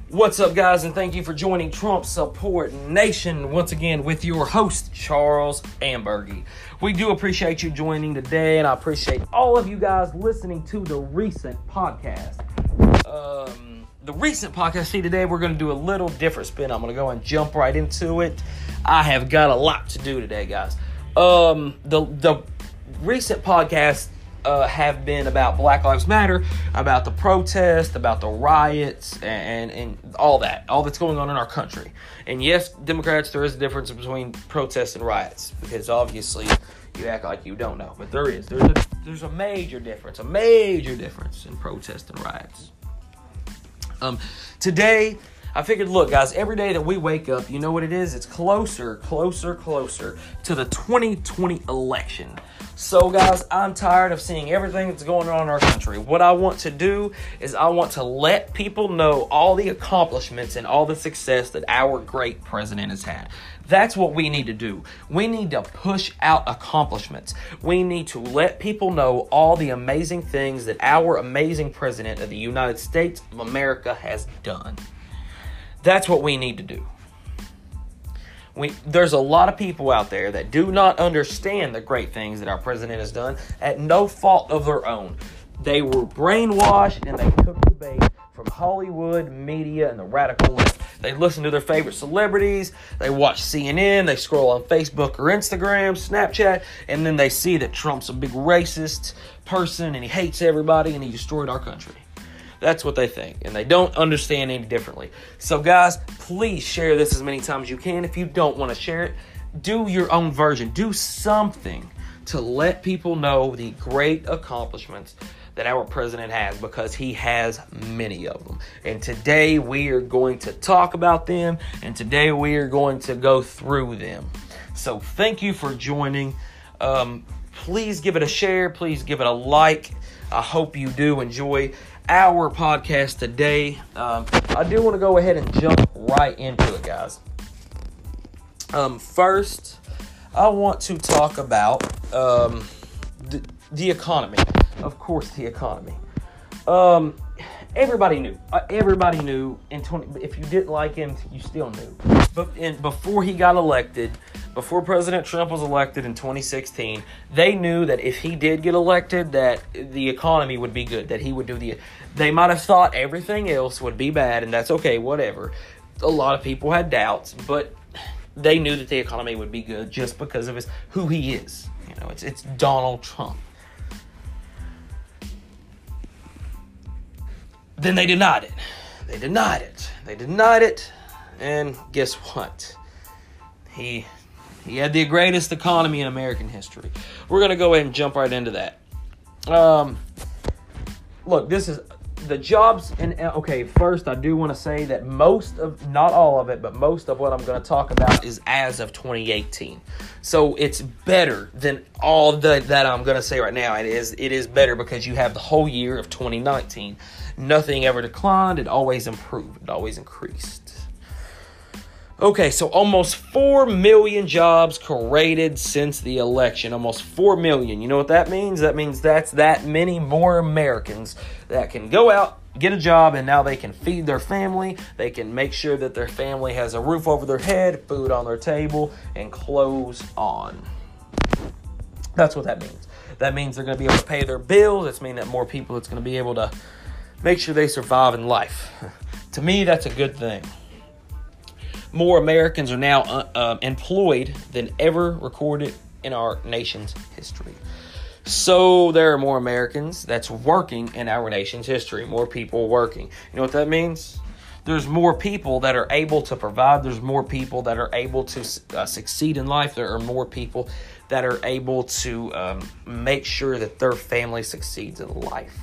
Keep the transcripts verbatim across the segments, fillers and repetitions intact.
What's up, guys, and thank you for joining Trump Support Nation once again with your host, Charles Ambergy. We do appreciate you joining today, and I appreciate all of you guys listening to the recent podcast. Um, the recent podcast, see, today we're going to do a little different spin. I'm going to go and jump right into it. I have got a lot to do today, guys. Um, the, the recent podcast Uh, have been about Black Lives Matter, about the protest, about the riots, and, and all that, all that's going on in our country. And yes, Democrats, there is a difference between protests and riots, because obviously you act like you don't know, but there is. There's a, there's a major difference, a major difference in protest and riots. Um, today, I figured, look, guys, every day that we wake up, you know what it is? It's closer, closer, closer to the twenty twenty election. So, guys, I'm tired of seeing everything that's going on in our country. What I want to do is I want to let people know all the accomplishments and all the success that our great president has had. That's what we need to do. We need to push out accomplishments. We need to let people know all the amazing things that our amazing president of the United States of America has done. That's what we need to do. We, there's a lot of people out there that do not understand the great things that our president has done at no fault of their own. They were brainwashed and they took the bait from Hollywood, media, and the radical left. They listen to their favorite celebrities, they watch C N N, they scroll on Facebook or Instagram, Snapchat, and then they see that Trump's a big racist person and he hates everybody and he destroyed our country. That's what they think, and they don't understand any differently. So, guys, please share this as many times as you can. If you don't want to share it, do your own version. Do something to let people know the great accomplishments that our president has, because he has many of them. And today we are going to talk about them, and today we are going to go through them. So, thank you for joining. Um, please give it a share. Please give it a like. I hope you do enjoy our podcast today. Um, I do want to go ahead and jump right into it, guys. Um, first, I want to talk about um, the, the economy. Of course, the economy. Um, everybody knew. Uh, everybody knew. In twenty, if you didn't like him, you still knew. But in, before he got elected, before President Trump was elected in twenty sixteen, they knew that if he did get elected, that the economy would be good, that he would do the... They might have thought everything else would be bad, and that's okay, whatever. A lot of people had doubts, but they knew that the economy would be good just because of his who he is. You know, it's it's Donald Trump. Then they denied it. They denied it. They denied it, and guess what? He... He had the greatest economy in American history. We're going to go ahead and jump right into that. Um, look, this is the jobs. And okay, first, I do want to say that most of, not all of it, but most of what I'm going to talk about is as of twenty eighteen. So it's better than all the, that I'm going to say right now. It is, it is better because you have the whole year of twenty nineteen. Nothing ever declined. It always improved. It always increased. Okay, so almost four million jobs created since the election. Almost four million. You know what that means? That means that's that many more Americans that can go out, get a job, and now they can feed their family. They can make sure that their family has a roof over their head, food on their table, and clothes on. That's what that means. That means they're going to be able to pay their bills. It's mean that more people, it's going to be able to make sure they survive in life. To me, that's a good thing. More Americans are now uh, uh, employed than ever recorded in our nation's history. So there are more Americans that's working in our nation's history. More people working. You know what that means? There's more people that are able to provide. There's more people that are able to uh, succeed in life. There are more people that are able to um, make sure that their family succeeds in life.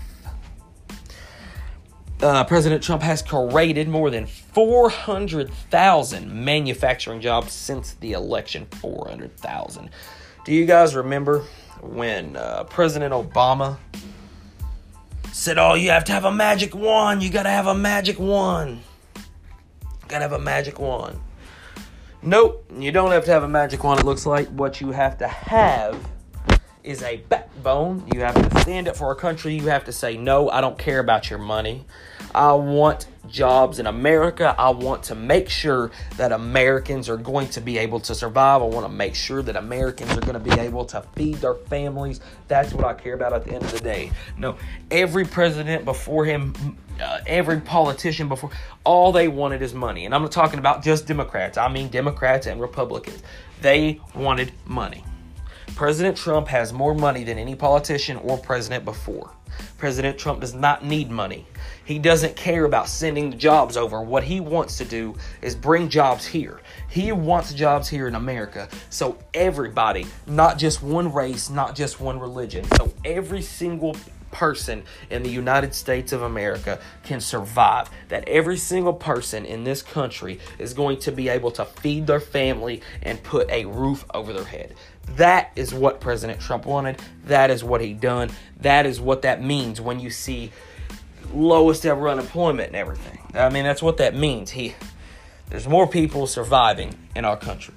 Uh, President Trump has created more than four hundred thousand manufacturing jobs since the election. four hundred thousand. Do you guys remember when uh, President Obama said, oh, you have to have a magic wand. You got to have a magic wand. Got to have a magic wand. Nope, you don't have to have a magic wand, it looks like. What you have to have is a backbone. You have to stand up for our country. You have to say, no, I don't care about your money. I want jobs in America. I want to make sure that Americans are going to be able to survive. I want to make sure that Americans are going to be able to feed their families. That's what I care about at the end of the day. No, every president before him, uh, every politician before, all they wanted is money. And I'm not talking about just Democrats. I mean Democrats and Republicans. They wanted money. President Trump has more money than any politician or president before. President Trump does not need money. He doesn't care about sending the jobs over. What he wants to do is bring jobs here. He wants jobs here in America. So everybody, not just one race, not just one religion. So every single person in the United States of America can survive. That every single person in this country is going to be able to feed their family and put a roof over their head. That is what President Trump wanted. That is what he done. That is what that means when you see lowest ever unemployment and everything. I mean, that's what that means. He, there's more people surviving in our country.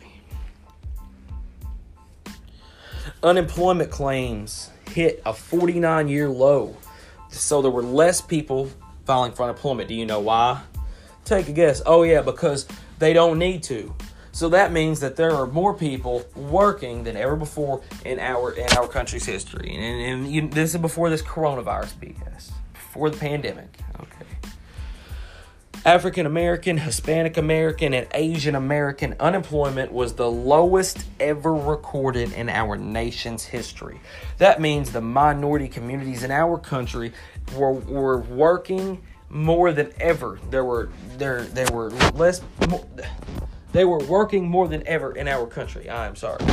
Unemployment claims hit a forty-nine year low. So there were less people filing for unemployment. Do you know why? Take a guess. Oh yeah, because they don't need to. So that means that there are more people working than ever before in our in our country's history. And, and you, this is before this coronavirus B S. Before the pandemic. Okay. African American, Hispanic American, and Asian American unemployment was the lowest ever recorded in our nation's history. That means the minority communities in our country were were working more than ever. There were there there were less more, they were working more than ever in our country. I am sorry.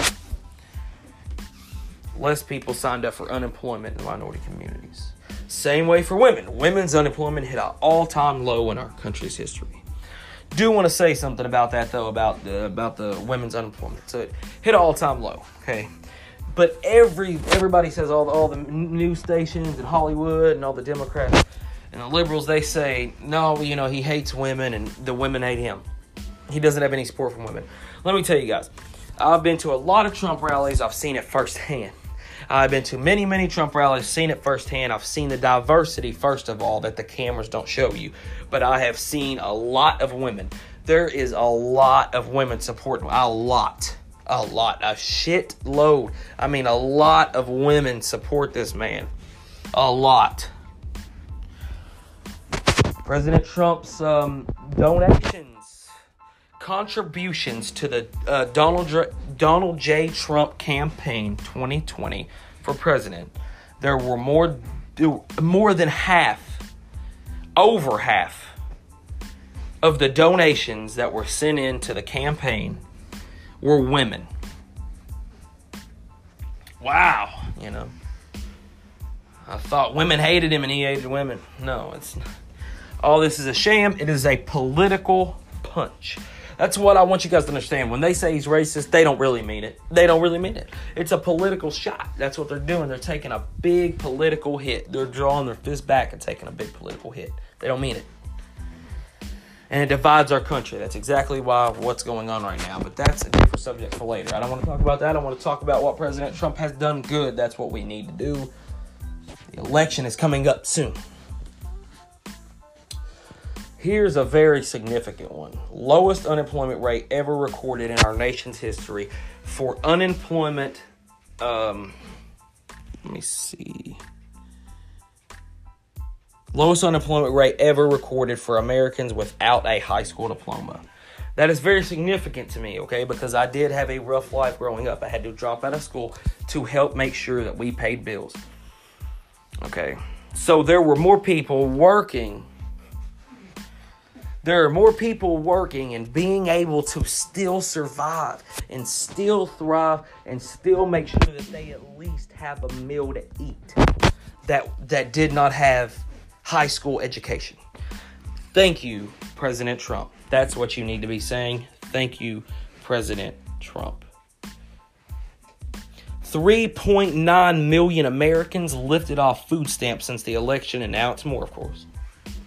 Less people signed up for unemployment in minority communities. Same way for women. Women's unemployment hit an all-time low in our country's history. Do want to say something about that, though, about the about the women's unemployment. So it hit an all-time low, okay? But every everybody says, all the, all the news stations in Hollywood and all the Democrats and the liberals, they say, no, you know, he hates women and the women hate him. He doesn't have any support from women. Let me tell you guys, I've been to a lot of Trump rallies. I've seen it firsthand. I've been to many, many Trump rallies, seen it firsthand. I've seen the diversity, first of all, that the cameras don't show you. But I have seen a lot of women. There is a lot of women supporting, a lot, a lot, a shit load. I mean, a lot of women support this man. A lot. President Trump's um, donations, contributions to the uh, Donald J. Donald J. Trump campaign twenty twenty for president. There were more, more than half, over half of the donations that were sent in to the campaign were women. Wow, you know. I thought women hated him and he hated women. No, it's not. All this is a sham. It is a political punch. That's what I want you guys to understand. When they say he's racist, they don't really mean it. They don't really mean it. It's a political shot. That's what they're doing. They're taking a big political hit. They're drawing their fist back and taking a big political hit. They don't mean it. And it divides our country. That's exactly why what's going on right now. But that's a different subject for later. I don't want to talk about that. I want to talk about what President Trump has done good. That's what we need to do. The election is coming up soon. Here's a very significant one. Lowest unemployment rate ever recorded in our nation's history for unemployment. Um, let me see. Lowest unemployment rate ever recorded for Americans without a high school diploma. That is very significant to me, okay? Because I did have a rough life growing up. I had to drop out of school to help make sure that we paid bills. Okay. So there were more people working. There are more people working and being able to still survive and still thrive and still make sure that they at least have a meal to eat that that did not have high school education. Thank you, President Trump. That's what you need to be saying. Thank you, President Trump. three point nine million Americans lifted off food stamps since the election, and now it's more, of course.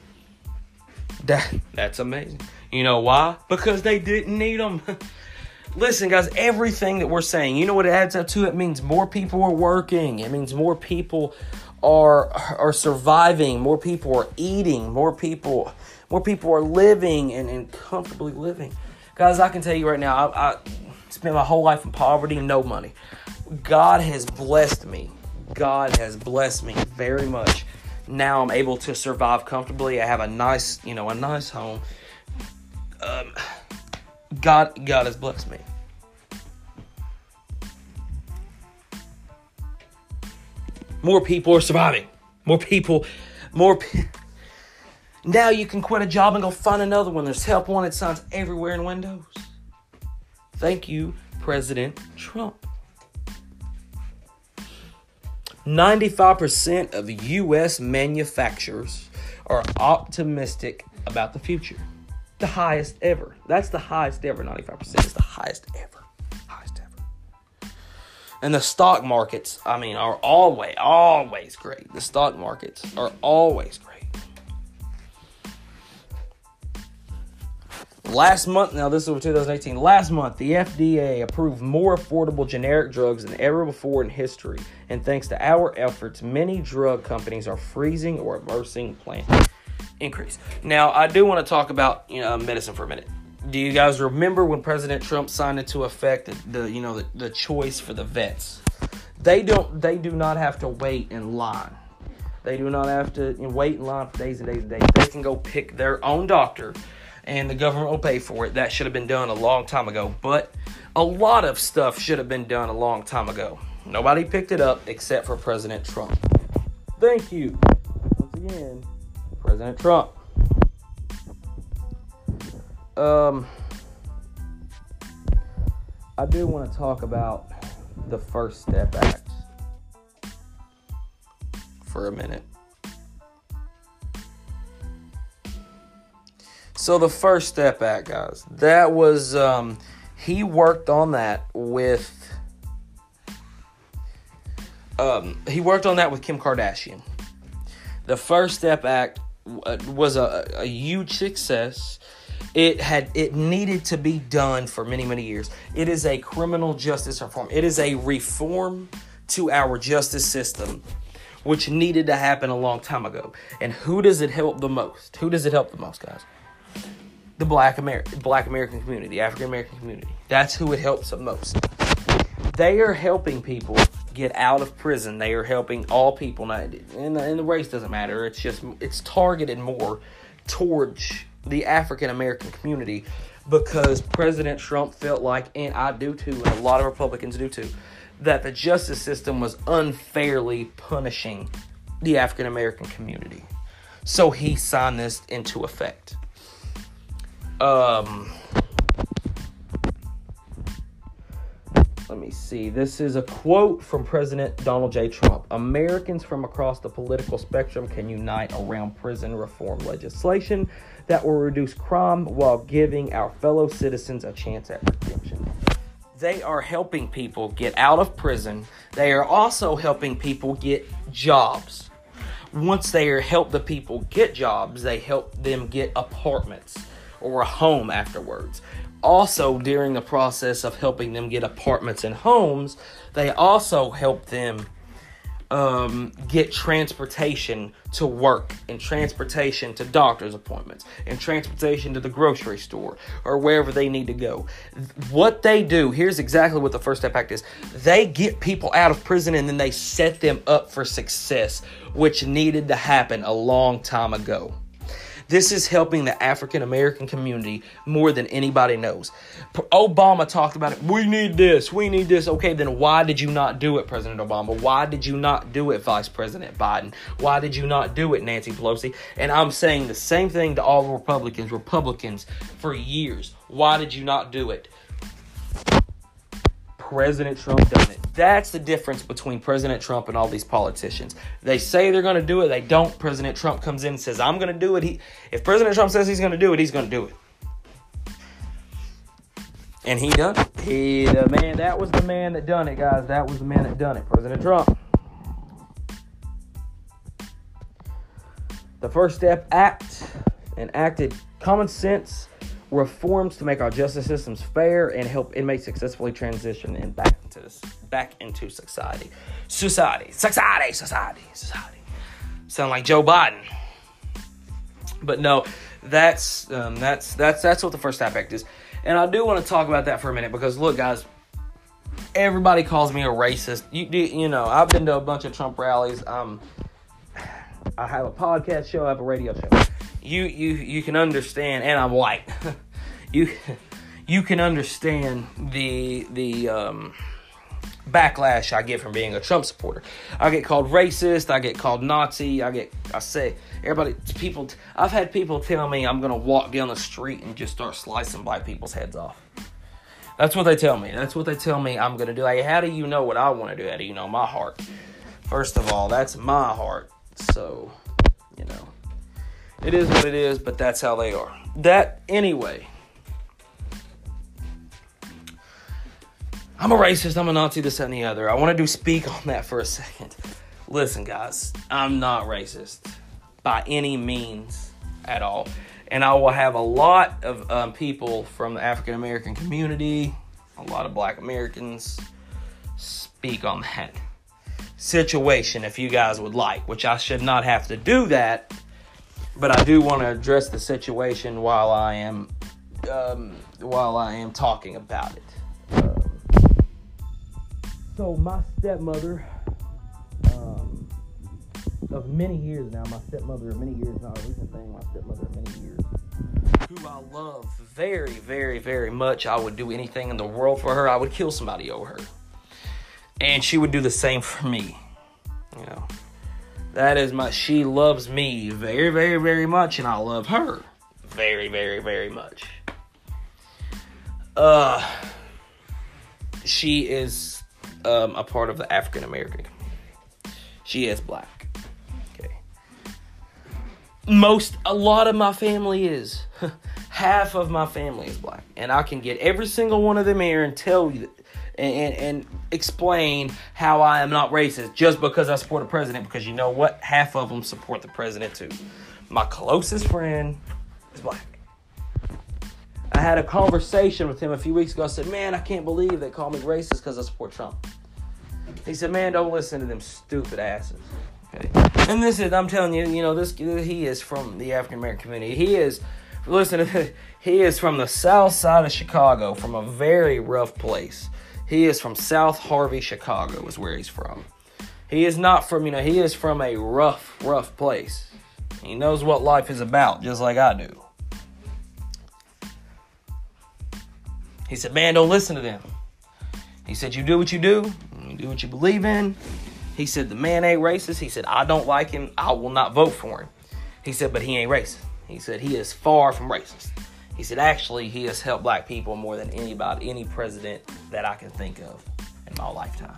That, that's amazing. You know why? Because they didn't need them. Listen, guys, everything that we're saying, you know what it adds up to? It means more people are working. It means more people are are surviving. More people are eating. More people, more people are living and, and comfortably living. Guys, I can tell you right now, I, I spent my whole life in poverty and no money. God has blessed me. God has blessed me very much. Now I'm able to survive comfortably. I have a nice, you know, a nice home. Um, God, God has blessed me. More people are surviving. More people, more. Pe- now you can quit a job and go find another one. There's help wanted signs everywhere in windows. Thank you, President Trump. ninety-five percent of U S manufacturers are optimistic about the future. The highest ever. That's the highest ever. ninety-five percent is the highest ever. Highest ever. And the stock markets, I mean, are always, always great. The stock markets are always great. Last month, now this is over two thousand eighteen, last month the F D A approved more affordable generic drugs than ever before in history. And thanks to our efforts, many drug companies are freezing or reversing plan increase. Now, I do want to talk about, you know, medicine for a minute. Do you guys remember when President Trump signed into effect the, the you know, the, the choice for the vets? They don't, they do not have to wait in line. They do not have to wait in line for days and days and days. They can go pick their own doctor, and the government will pay for it. That should have been done a long time ago. But a lot of stuff should have been done a long time ago. Nobody picked it up except for President Trump. Thank you. Once again, President Trump. Um, I do want to talk about the First Step Act for a minute. So the First Step Act, guys, that was, um, he worked on that with, um, he worked on that with Kim Kardashian. The First Step Act was a, a huge success. It had, it needed to be done for many, many years. It is a criminal justice reform. It is a reform to our justice system, which needed to happen a long time ago. And who does it help the most? Who does it help the most, guys? The black American, black American community, the African American community. That's who it helps the most. They are helping people get out of prison. They are helping all people. Now, and, and the race doesn't matter. It's just, it's targeted more towards the African American community because President Trump felt like, and I do too, and a lot of Republicans do too, that the justice system was unfairly punishing the African American community. So he signed this into effect. Um, let me see. This is a quote from President Donald J. Trump. Americans from across the political spectrum can unite around prison reform legislation that will reduce crime while giving our fellow citizens a chance at redemption. They are helping people get out of prison. They are also helping people get jobs. Once they are help the people get jobs, they help them get apartments or a home afterwards. Also, during the process of helping them get apartments and homes, they also help them um, get transportation to work and transportation to doctor's appointments and transportation to the grocery store or wherever they need to go. What they do, here's exactly what the First Step Act is. They get people out of prison and then they set them up for success, which needed to happen a long time ago. This is helping the African American community more than anybody knows. Obama talked about it. We need this. We need this. Okay, then why did you not do it, President Obama? Why did you not do it, Vice President Biden? Why did you not do it, Nancy Pelosi? And I'm saying the same thing to all Republicans, Republicans for years. Why did you not do it? President Trump done it. That's the difference between President Trump and all these politicians. They say they're going to do it. They don't. President Trump comes in and says, I'm going to do it. He, if President Trump says he's going to do it, he's going to do it. And he done it. He, the man, that was the man that done it, guys. That was the man that done it. President Trump. The First Step Act enacted common sense reforms to make our justice systems fair and help inmates successfully transition and back into this, back into society. Society. Society. Society. Society. Sound like Joe Biden. But no, that's um, that's that's that's what the First Step Act is. And I do want to talk about that for a minute because, look, guys, everybody calls me a racist. You you know, I've been to a bunch of Trump rallies. Um, I have a podcast show. I have a radio show. You you you can understand, and I'm white. you you can understand the the um, backlash I get from being a Trump supporter. I get called racist. I get called Nazi. I get I say everybody people. I've had people tell me I'm gonna walk down the street and just start slicing black people's heads off. That's what they tell me. That's what they tell me I'm gonna do. Like, how do you know what I want to do? How do you know my heart? First of all, that's my heart. So, you know. It is what it is, but that's how they are. That, anyway. I'm a racist, I'm a Nazi, this, that, and the other. I want to do speak on that for a second. Listen, guys, I'm not racist by any means at all. And I will have a lot of um, people from the African-American community, a lot of black Americans, speak on that situation if you guys would like, which I should not have to do that. But I do want to address the situation while I am um, while I am talking about it. Um, so my stepmother, um, of many years now, my stepmother of many years, not a recent thing, my stepmother of many years, who I love very, very, very much. I would do anything in the world for her. I would kill somebody over her. And she would do the same for me, you know. That is my, she loves me very, very, very much, and I love her very, very, very much. Uh, she is um, a part of the African American community. She is black. Okay. Most, a lot of my family is. Half of my family is black, and I can get every single one of them here and tell you that. And, and, and explain how I am not racist just because I support a president. Because you know what? Half of them support the president too. My closest friend is black. I had a conversation with him a few weeks ago. I said, man, I can't believe they call me racist because I support Trump. He said, man, don't listen to them stupid asses. Okay. And this is, I'm telling you, you know, this he is from the African American community. He is, listen to this, he is from the south side of Chicago, from a very rough place. He is from South Harvey, Chicago is where he's from. He is not from, you know, he is from a rough, rough place. He knows what life is about, just like I do. He said, man, don't listen to them. He said, you do what you do. You do what you believe in. He said, the man ain't racist. He said, I don't like him. I will not vote for him. He said, but he ain't racist. He said, he is far from racist. He said, actually, he has helped black people more than anybody, any president that I can think of in my lifetime.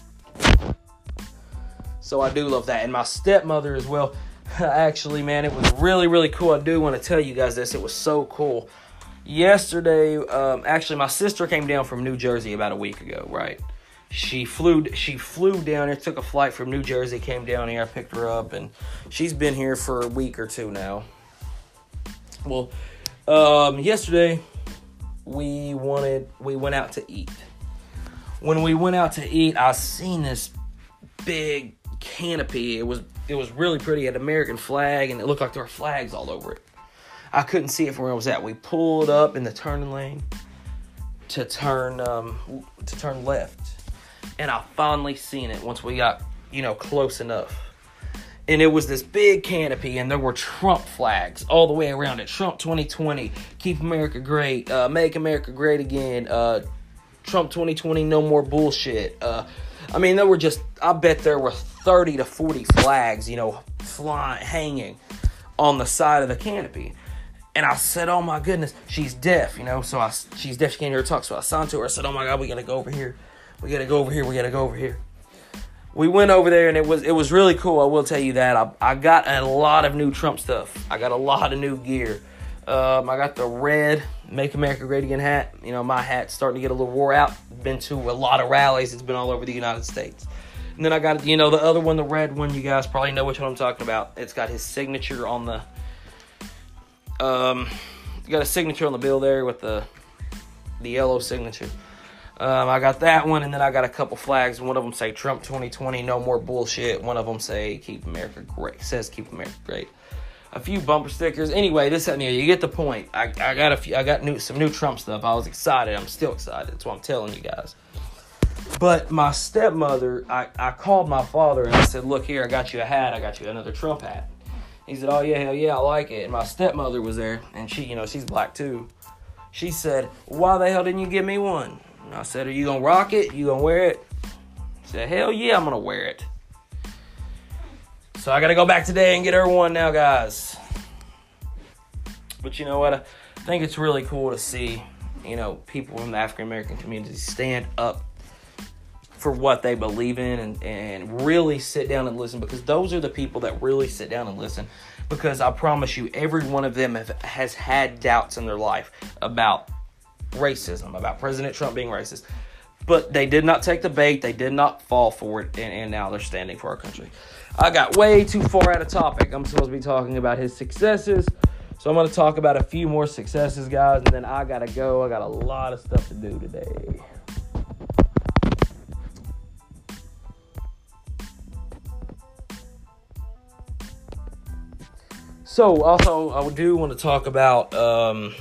So I do love that. And my stepmother as well. Actually, man, it was really, really cool. I do want to tell you guys this. It was so cool. Yesterday, um, actually, my sister came down from New Jersey about a week ago, right? She flew she flew down here, took a flight from New Jersey, came down here, I picked her up, and she's been here for a week or two now. Well, um, yesterday, we wanted, we went out to eat. When we went out to eat, I seen this big canopy. It was it was really pretty. It had an American flag, and it looked like there were flags all over it. I couldn't see it from where I was at. We pulled up in the turning lane to turn um, to turn left, and I finally seen it once we got, you know, close enough. And it was this big canopy, and there were Trump flags all the way around it. Trump twenty twenty, Keep America Great, uh, Make America Great Again, uh, Trump twenty twenty, No More Bullshit. Uh, I mean, there were just, I bet there were thirty to forty flags, you know, flying, hanging on the side of the canopy. And I said, oh my goodness, she's deaf, you know, so I, she's deaf, she can't hear her talk. So I signed to her, I said, oh my God, we gotta go over here. We gotta go over here, we gotta go over here. We went over there, and it was it was really cool. I will tell you that. I, I got a lot of new Trump stuff. I got a lot of new gear. Um, I got the red Make America Great Again hat. You know, my hat's starting to get a little wore out. Been to a lot of rallies. It's been all over the United States. And then I got, you know, the other one, the red one. You guys probably know which one I'm talking about. It's got his signature on the, um, You got a signature on the bill there with the the yellow signature. Um, I got that one, and then I got a couple flags. One of them say Trump twenty twenty, no more bullshit. One of them say Keep America Great. Says Keep America Great. A few bumper stickers. Anyway, this and you get the point. I, I got a few. I got new some new Trump stuff. I was excited. I'm still excited. That's what I'm telling you guys. But my stepmother, I, I called my father and I said, look here, I got you a hat. I got you another Trump hat. He said, oh, yeah, hell yeah, I like it. And my stepmother was there, and she, you know, she's black too. She said, why the hell didn't you give me one? And I said, are you going to rock it? You going to wear it? She said, hell yeah, I'm going to wear it. So I got to go back today and get her one now, guys. But you know what? I think it's really cool to see, you know, people in the African-American community stand up for what they believe in and, and really sit down and listen, because those are the people that really sit down and listen. Because I promise you, every one of them have, has had doubts in their life about racism, about President Trump being racist. But they did not take the bait. They did not fall for it. And, and now they're standing for our country. I got way too far out of topic. I'm supposed to be talking about his successes. So I'm going to talk about a few more successes, guys. And then I got to go. I got a lot of stuff to do today. So also, I do want to talk about um,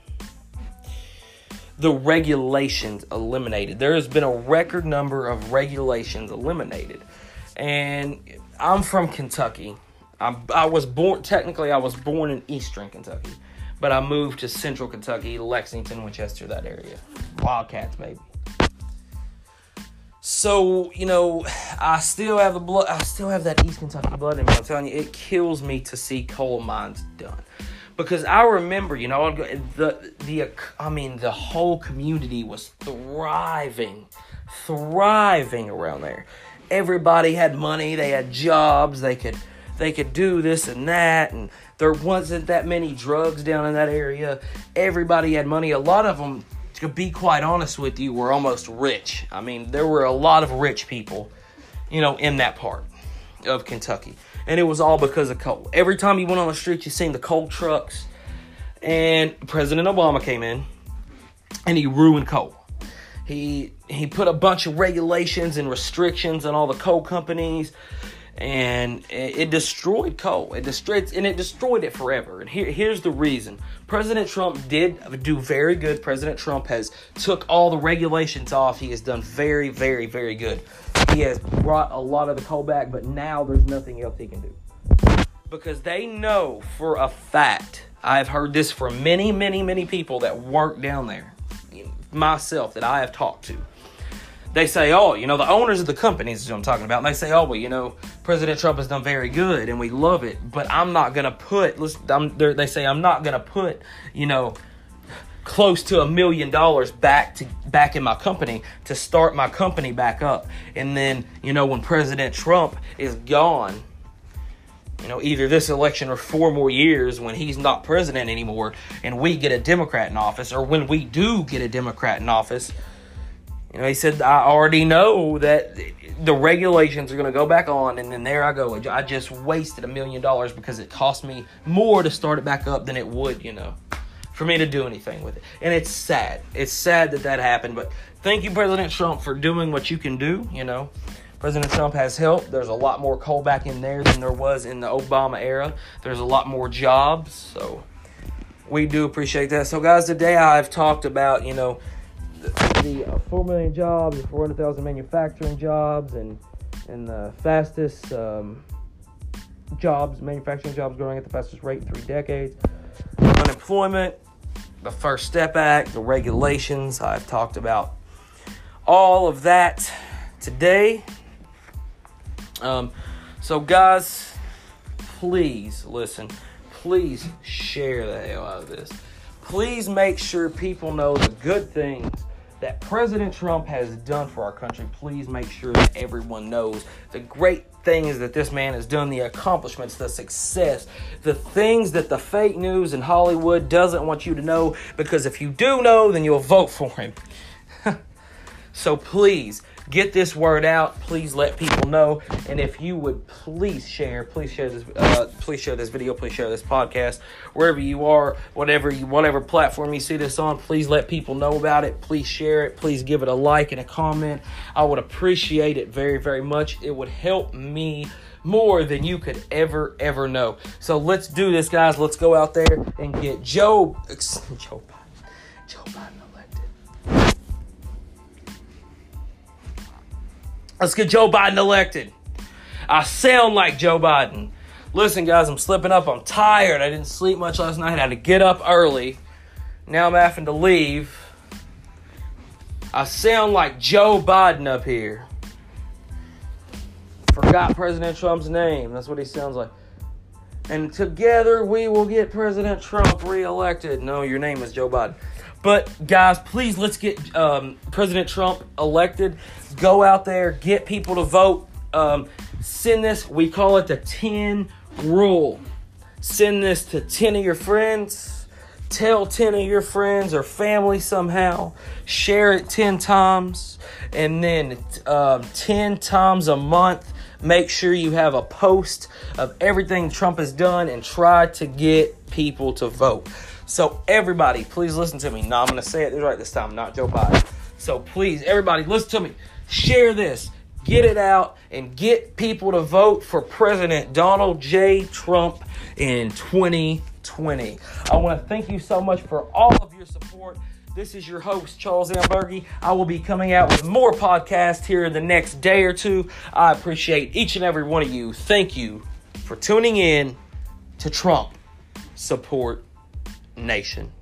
the regulations eliminated. There has been a record number of regulations eliminated. And I'm from Kentucky. I'm, I was born, technically I was born in Eastern Kentucky, but I moved to Central Kentucky, Lexington, Winchester, that area. Wildcats, baby. So, you know, I still have the blood, I still have that East Kentucky blood in me. I'm telling you, it kills me to see coal mines done. Because I remember, you know, the, the, I mean, the whole community was thriving, thriving around there. Everybody had money, they had jobs, they could they could do this and that, and there wasn't that many drugs down in that area. Everybody had money. A lot of them, to be quite honest with you, were almost rich. I mean, there were a lot of rich people, you know, in that part of Kentucky. And it was all because of coal. Every time you went on the street, you seen the coal trucks. And President Obama came in, and he ruined coal. He he put a bunch of regulations and restrictions on all the coal companies, and it, it destroyed coal. It destroyed and it destroyed it forever. And here here's the reason: President Trump did do very good. President Trump has took all the regulations off. He has done very, very, very good. He has brought a lot of the coal back, but now there's nothing else he can do, because they know for a fact. I've heard this from many, many, many people that work down there. Myself, that I have talked to. They say, oh, you know, the owners of the companies is what I'm talking about. And they say, oh, well, you know, President Trump has done very good and we love it. But I'm not going to put, listen, I'm, they say, I'm not going to put, you know, close to a million dollars back to back in my company to start my company back up. And then, you know, when President Trump is gone, you know, either this election or four more years when he's not president anymore and we get a Democrat in office, or when we do get a Democrat in office, you know, he said, I already know that the regulations are going to go back on, and then there I go. I just wasted a million dollars because it cost me more to start it back up than it would, you know, for me to do anything with it. And it's sad. It's sad that that happened, but thank you, President Trump, for doing what you can do, you know. President Trump has helped. There's a lot more coal back in there than there was in the Obama era. There's a lot more jobs, so we do appreciate that. So, guys, today I've talked about, you know, the, the uh, four million jobs, the four hundred thousand manufacturing jobs, and and the fastest um, jobs, manufacturing jobs growing at the fastest rate in three decades. Unemployment, the First Step Act, the regulations. I've talked about all of that today. Um, so guys, please listen, please share the hell out of this. Please make sure people know the good things that President Trump has done for our country. Please make sure that everyone knows the great things that this man has done, the accomplishments, the success, the things that the fake news in Hollywood doesn't want you to know, because if you do know, then you'll vote for him. So please Get this word out. Please let people know. And if you would please share, please share this, uh, please share this video, please share this podcast, wherever you are, whatever you, whatever platform you see this on, please let people know about it. Please share it. Please give it a like and a comment. I would appreciate it very, very much. It would help me more than you could ever, ever know. So let's do this, guys. Let's go out there and get Joe, Joe Biden, Joe Biden elected. Let's get Joe Biden elected. I sound like Joe Biden. Listen, guys, I'm slipping up. I'm tired. I didn't sleep much last night. I had to get up early. Now I'm having to leave. I sound like Joe Biden up here. Forgot President Trump's name. That's what he sounds like. And together we will get President Trump reelected. No, your name is Joe Biden. But, guys, please, let's get um, President Trump elected. Go out there, get people to vote. Um, send this, we call it the ten rule. Send this to ten of your friends. Tell ten of your friends or family somehow. Share it ten times. And then um, ten times a month, make sure you have a post of everything Trump has done and try to get people to vote. So everybody, please listen to me. No, I'm going to say it right this time, not Joe Biden. So please, everybody, listen to me. Share this. Get it out and get people to vote for President Donald J. Trump in twenty twenty. I want to thank you so much for all of your support. This is your host, Charles Ambergy. I will be coming out with more podcasts here in the next day or two. I appreciate each and every one of you. Thank you for tuning in to Trump Support Nation.